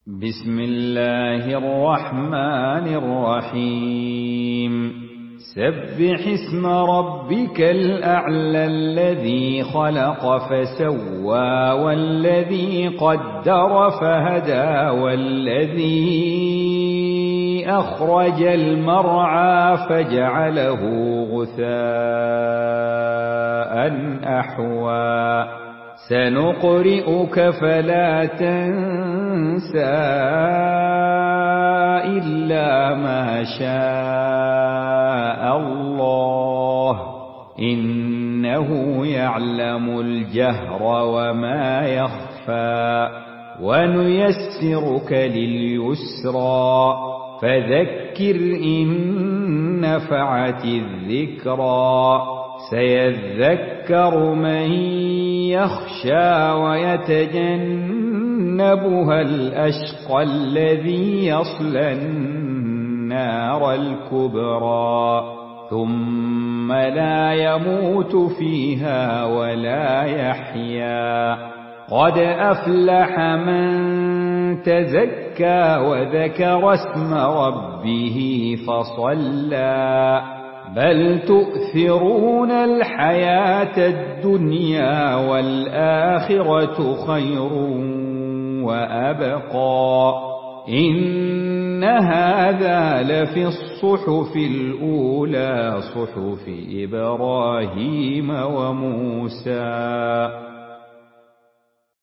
بسم الله الرحمن الرحيم سبح اسم ربك الأعلى الذي خلق فسوى والذي قدر فهدى والذي أخرج المرعى فجعله غثاء أحوى سنقرئك فلا تنسى إلا ما شاء الله إنه يعلم الجهر وما يخفى ونيسرك لليسرى فذكر إن نفعت الذكرى سيذكر من يخشى ويتجنبها الأشقى الذي يصلى النار الكبرى ثم لا يموت فيها ولا يحيا قد أفلح من تزكى وذكر اسم ربه فصلى بل تؤثرون الحياة الدنيا والآخرة خير وأبقى إن هذا لفي الصحف الأولى صحف إبراهيم وموسى